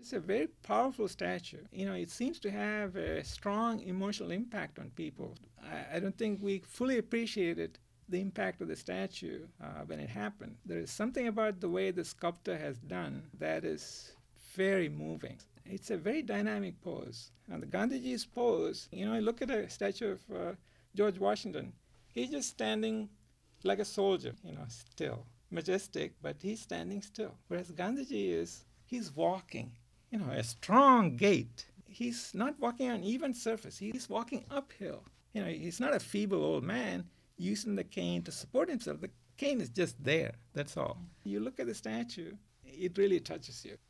It's a very powerful statue. It seems to have a strong emotional impact on people. I don't think we fully appreciated the impact of the statue when it happened. There is something about the way the sculptor has done that is very moving. It's a very dynamic pose. And the Gandhiji's pose, look at a statue of George Washington. He's just standing like a soldier, still. Majestic, but he's standing still. Whereas Gandhiji he's walking, a strong gait. He's not walking on even surface. He's walking uphill. He's not a feeble old man using the cane to support himself. The cane is just there. That's all. You look at the statue, it really touches you.